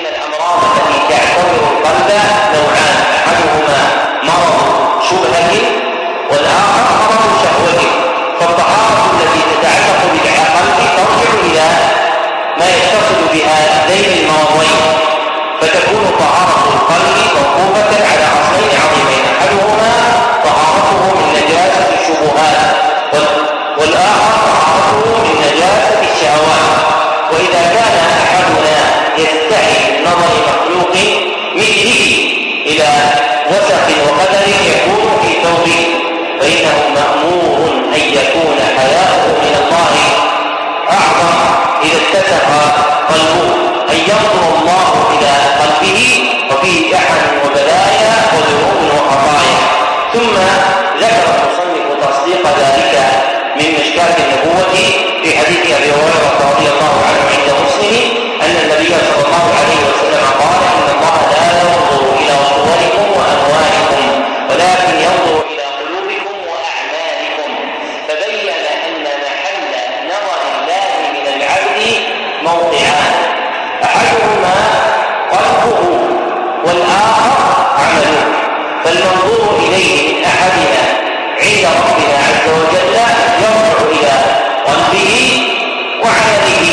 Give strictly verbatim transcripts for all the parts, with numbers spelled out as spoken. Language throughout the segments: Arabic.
فإن الأمراض التي تعتبر القلب نوعان: أحدهما مرض شبهة والآخر مرض شهوة. فالطهارة التي تتعلق بالقلب ترجع إلى ما يتصل بهذين المرضين، فتكون طهارة القلب موقوفة على أصلين عظيمين: أحدهما طهارته من نجاسة الشبهات، والآخر طهارته من نجاسة الشهوات. وإذا كان أحدنا يستحي من نظر مخلوق مثله إلى وسخ وقدر يكون في ثوبه، فإنه مأمور أن يكون حياؤه من الله أعظم إذا اتسق قلبه، أن ينظر الله إلى قلبه وفيه دحن وبلايا وذنوب وخطايا. ثم ذكر المصنف تصديق ذلك من مشكاة النبوة في حديث أبي هريرة رضي الله عنه عند مسلم أن النبي صلى الله عليه وسلم قال: إن الله لا ينظر إلى صوركم وأموالكم ولكن ينظر إلى قلوبكم وأعمالكم. فبين أن محل نظر الله من العبد موضعان: أحدهما قلبه والآخر عمله. فالمنظور إليه من أحدنا عند ربنا عز وجل يرجع إلى قلبه وعمله،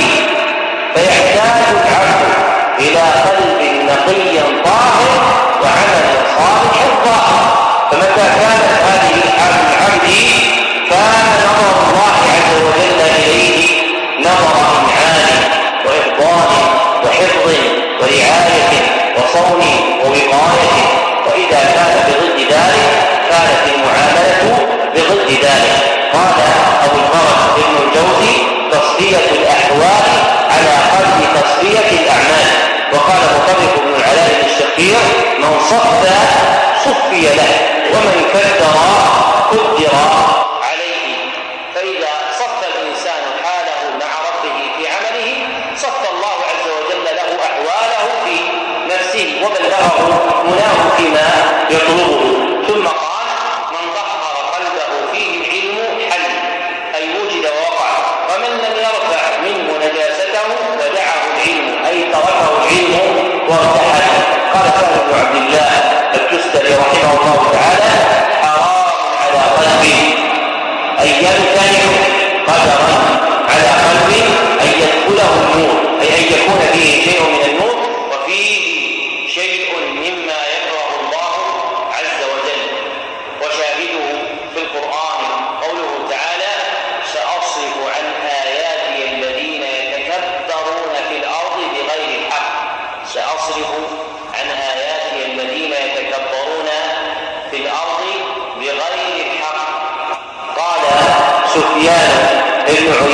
فيحتاج العبد إلى قلب نقي طاهر وعمل صالح ظاهر. فمتى كانت هذه الحال العبد كان نظر الله عز وجل إليه نظر إمعان وإفضال وحفظ ورعاية وصون ووقاية. وإذا كان بضد ذلك كانت المعاملة بضد ذلك. قال أبو الفرج ابن الجوزي: تصفية الأحوال على قدر تصفية الأعمال. وقال مطرف بن العلاء الشقير: من صفى صفي له، ومن كدر قدر عليه. فإذا صفى الإنسان حاله مع ربه في عمله صفى الله عز وجل له أحواله في نفسه وبلغه مناه فيما يطلبه. ثم قال: من طهر قلبه فيه العلم حل، أي وجد ووقع. ومن لم يرفع منه نجاسته فدعه العلم، أي تركه العلم وارتحل. قال سهل بن عبد الله التستري رحمه الله تعالى: حرام على قلبه أن يمتنع قدرا على قلبه أن يدخله النور، أي أن يكون فيه شيء من النور وفيه شيء مما يكره الله عز وجل. وشاهده في القرآن قوله تعالى: سأصرف عن آياتي الذين يتكبرون في الأرض بغير الحق. سأصرف عن آياتي الذين يتكبرون في الأرض بغير الحق. قال سفيان بن